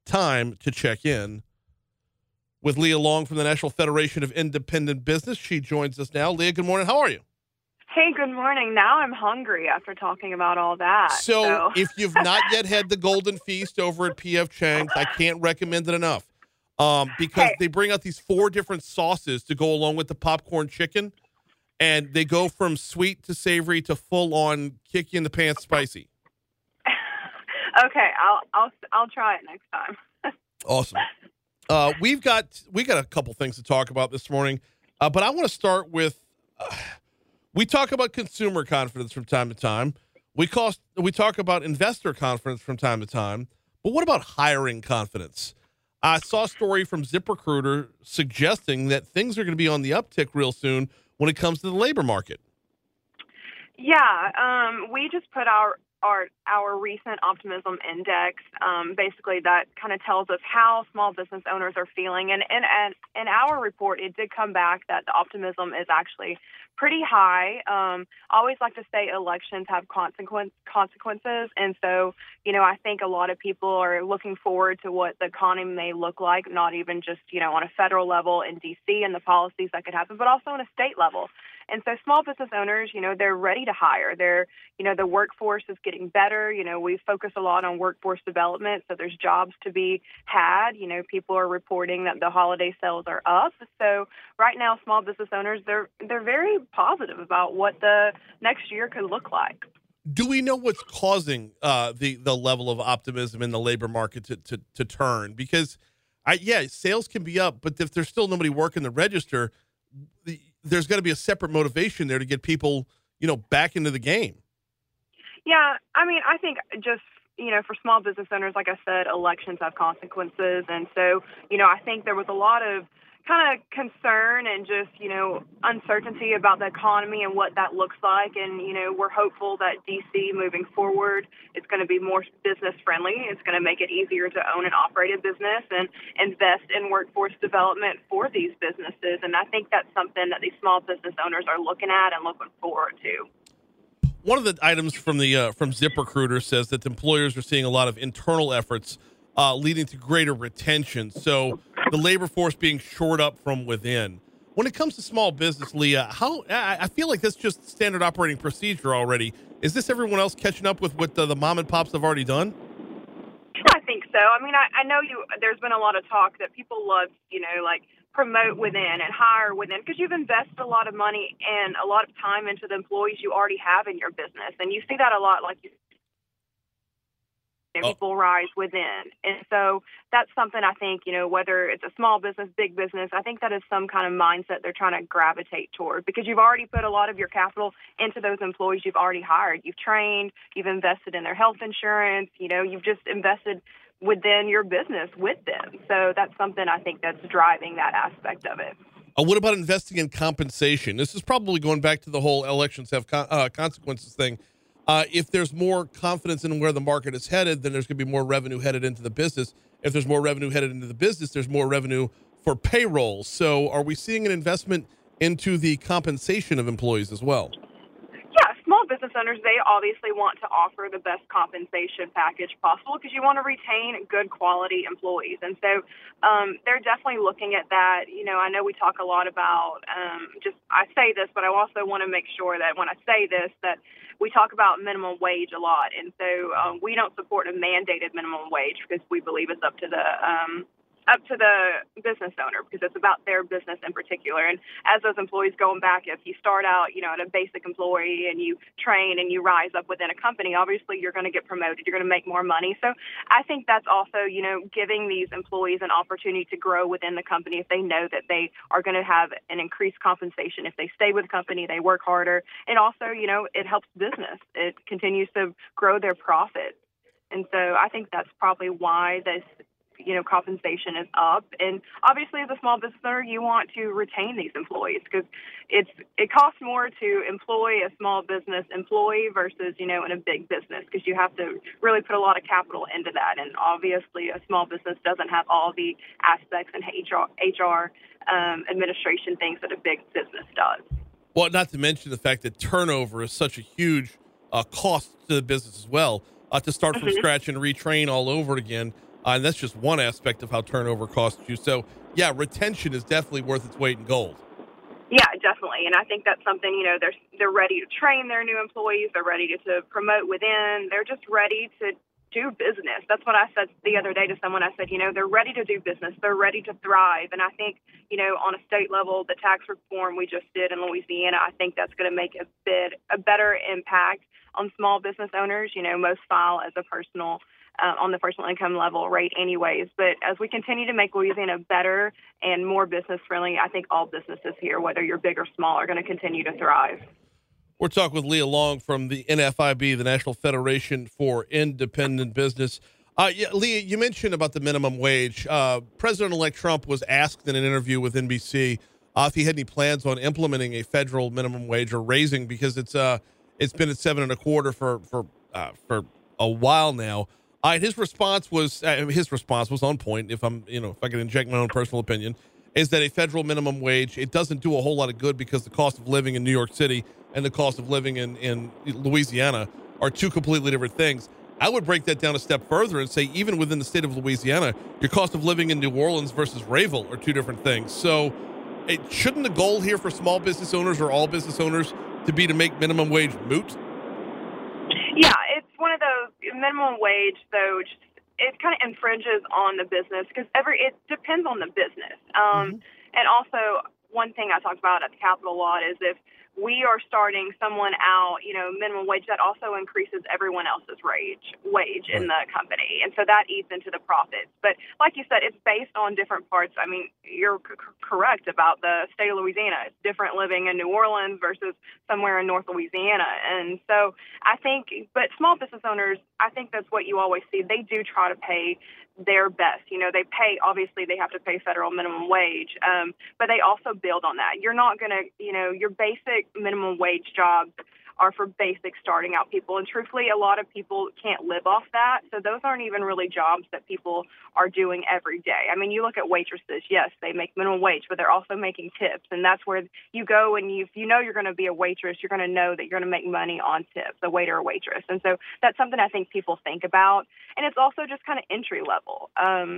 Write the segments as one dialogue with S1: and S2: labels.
S1: time to check in with Leah Long from the National Federation of Independent Business. She joins us now. Leah, good morning. How are you?
S2: Hey, good morning. Now I'm hungry after talking about all that.
S1: So if you've not yet had the Golden Feast over at P.F. Chang's, I can't recommend it enough because they bring out these 4 different sauces to go along with the popcorn chicken, and they go from sweet to savory to full-on kick-you-in-the-pants spicy.
S2: Okay, I'll try it next time.
S1: Awesome. We got a couple things to talk about this morning, but I want to start with we talk about consumer confidence from time to time. We talk about investor confidence from time to time, but what about hiring confidence? I saw a story from ZipRecruiter suggesting that things are going to be on the uptick real soon when it comes to the labor market.
S2: Yeah, we just put our recent optimism index. Basically, that kind of tells us how small business owners are feeling. And in our report, it did come back that the optimism is actually pretty high. Always like to say elections have consequences. And so, I think a lot of people are looking forward to what the economy may look like, not even just, on a federal level in D.C. and the policies that could happen, but also on a state level. And so small business owners, they're ready to hire. The workforce is getting better. We focus a lot on workforce development, so there's jobs to be had. People are reporting that the holiday sales are up. So right now, small business owners, they're very positive about what the next year could look like.
S1: Do we know what's causing the level of optimism in the labor market to turn? Because, sales can be up, but if there's still nobody working the register, there's got to be a separate motivation there to get people, back into the game.
S2: Yeah, I think just, for small business owners, like I said, elections have consequences. And so, I think there was a lot of kind of concern and just, uncertainty about the economy and what that looks like. And, we're hopeful that D.C. moving forward is going to be more business friendly. It's going to make it easier to own and operate a business and invest in workforce development for these businesses. And I think that's something that these small business owners are looking at and looking forward to.
S1: One of the items from ZipRecruiter says that employers are seeing a lot of internal efforts leading to greater retention. So the labor force being shored up from within. When it comes to small business, Leah, I feel like that's just standard operating procedure already. Is this everyone else catching up with what the mom and pops have already done?
S2: I think so. I know there's been a lot of talk that people love, promote within and hire within because you've invested a lot of money and a lot of time into the employees you already have in your business. And you see that a lot, people rise within. And so that's something I think, whether it's a small business, big business, I think that is some kind of mindset they're trying to gravitate toward because you've already put a lot of your capital into those employees you've already hired. You've trained, you've invested in their health insurance, you've just invested within your business with them. So that's something I think that's driving that aspect of it.
S1: What about investing in compensation? This is probably going back to the whole elections have consequences thing. If there's more confidence in where the market is headed, then there's going to be more revenue headed into the business. If there's more revenue headed into the business, there's more revenue for payroll. So are we seeing an investment into the compensation of employees as well?
S2: Yeah, small business owners, they obviously want to offer the best compensation package possible because you want to retain good quality employees. And so they're definitely looking at that. I know we talk a lot about I say this, but I also want to make sure that when I say this, that we talk about minimum wage a lot. And so we don't support a mandated minimum wage because we believe it's up to the business owner because it's about their business in particular. And as those employees going back, if you start out, at a basic employee and you train and you rise up within a company, obviously you're going to get promoted. You're going to make more money. So I think that's also, giving these employees an opportunity to grow within the company if they know that they are going to have an increased compensation. If they stay with the company, they work harder. And also, it helps business. It continues to grow their profit. And so I think that's probably why this compensation is up. And obviously, as a small business owner, you want to retain these employees because it costs more to employ a small business employee versus, in a big business because you have to really put a lot of capital into that. And obviously, a small business doesn't have all the aspects and HR administration things that a big business does.
S1: Well, not to mention the fact that turnover is such a huge cost to the business as well. To start from scratch and retrain all over again. And that's just one aspect of how turnover costs you. So, yeah, retention is definitely worth its weight in gold.
S2: Yeah, definitely. And I think that's something, they're ready to train their new employees. They're ready to promote within. They're just ready to do business. That's what I said the other day to someone. I said, they're ready to do business. They're ready to thrive. And I think, on a state level, the tax reform we just did in Louisiana, I think that's going to make a better impact on small business owners. Most file as a personal on the personal income level rate anyways. But as we continue to make Louisiana better and more business friendly, I think all businesses here, whether you're big or small, are going to continue to thrive.
S1: We're talking with Leah Long from the NFIB, the National Federation for Independent Business. Yeah, Leah, you mentioned about the minimum wage. President-elect Trump was asked in an interview with NBC if he had any plans on implementing a federal minimum wage or raising, because it's been at $7.25 for a while now. His response was on point. If I can inject my own personal opinion, is that a federal minimum wage, it doesn't do a whole lot of good because the cost of living in New York City and the cost of living in Louisiana are two completely different things. I would break that down a step further and say even within the state of Louisiana, your cost of living in New Orleans versus Rayville are two different things. So shouldn't the goal here for small business owners or all business owners to be to make minimum wage moot?
S2: Yeah, it's one of those minimum wage, though, it kind of infringes on the business because it depends on the business. And also, one thing I talked about at the Capitol lot is if we are starting someone out, minimum wage, that also increases everyone else's wage in the company. And so that eats into the profits. But like you said, it's based on different parts. I mean, you're correct about the state of Louisiana. It's different living in New Orleans versus somewhere in North Louisiana. And so but small business owners, I think that's what you always see. They do try to pay their best. Obviously they have to pay federal minimum wage, but they also build on that. You're not going to, your basic minimum wage jobs are for basic starting out people. And truthfully, a lot of people can't live off that. So those aren't even really jobs that people are doing every day. I mean, you look at waitresses, yes, they make minimum wage, but they're also making tips. And that's where you go and if you know you're going to be a waitress, you're going to know that you're going to make money on tips, a waiter or waitress. And so that's something I think people think about. And it's also just kind of entry level.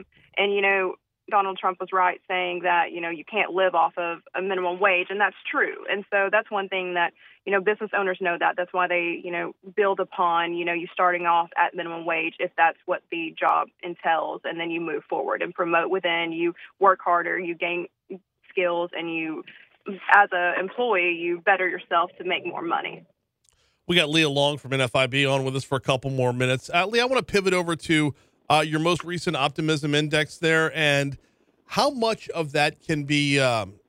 S2: Donald Trump was right saying that, you can't live off of a minimum wage, and that's true. And so that's one thing that, business owners know that. That's why they, build upon, you starting off at minimum wage if that's what the job entails, and then you move forward and promote within, you work harder, you gain skills, and you, as an employee, you better yourself to make more money.
S1: We got Leah Long from NFIB on with us for a couple more minutes. Leah, I want to pivot over to your most recent optimism index there, and how much of that can be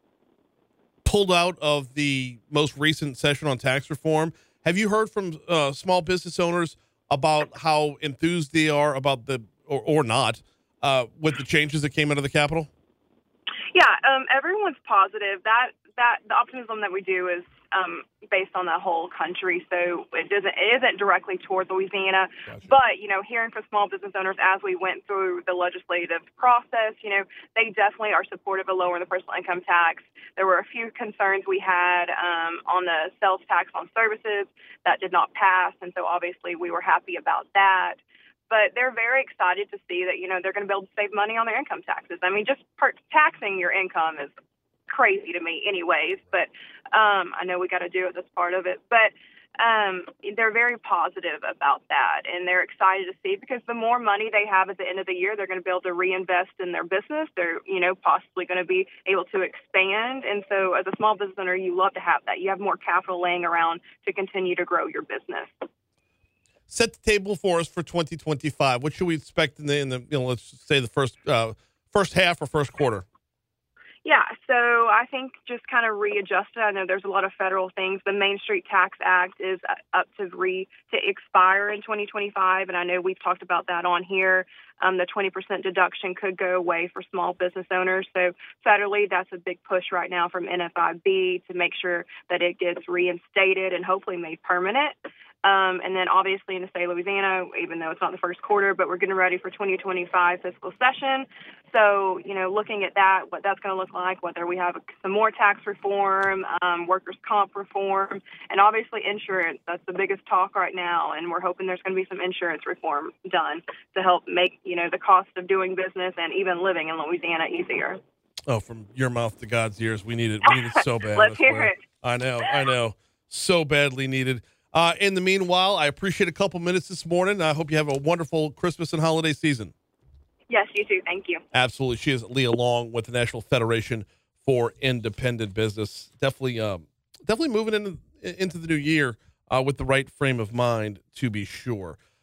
S1: pulled out of the most recent session on tax reform. Have you heard from small business owners about how enthused they are about or not with the changes that came out of the Capitol?
S2: Yeah, everyone's positive. That the optimism that we do is based on the whole country, so it isn't directly toward Louisiana. Gotcha. But hearing from small business owners as we went through the legislative process, they definitely are supportive of lowering the personal income tax. There were a few concerns we had on the sales tax on services that did not pass, and so obviously we were happy about that. But they're very excited to see that they're going to be able to save money on their income taxes. I mean, just taxing your income is crazy to me anyways, but I know we got to do it. That's part of it. But they're very positive about that, and they're excited to see, because the more money they have at the end of the year, they're going to be able to reinvest in their business. They're, possibly going to be able to expand. And so as a small business owner, you love to have that. You have more capital laying around to continue to grow your business.
S1: Set the table for us for 2025. What should we expect in the let's say the first half or first quarter?
S2: Yeah, so I think just kind of readjusted. I know there's a lot of federal things. The Main Street Tax Act is up to expire in 2025, and I know we've talked about that on here. The 20% deduction could go away for small business owners. So federally, that's a big push right now from NFIB to make sure that it gets reinstated and hopefully made permanent. And then obviously in the state of Louisiana, even though it's not the first quarter, but we're getting ready for 2025 fiscal session. So, looking at that, what that's going to look like, whether we have some more tax reform, workers' comp reform, and obviously insurance. That's the biggest talk right now. And we're hoping there's going to be some insurance reform done to help make, the cost of doing business and even living in Louisiana easier.
S1: Oh, from your mouth to God's ears. We need it. We need it so bad.
S2: Let's hear it.
S1: I know. So badly needed. In the meanwhile, I appreciate a couple minutes this morning. I hope you have a wonderful Christmas and holiday season.
S2: Yes, you too. Thank you.
S1: Absolutely. She is Leah Long with the National Federation for Independent Business. Definitely moving into the new year with the right frame of mind, to be sure.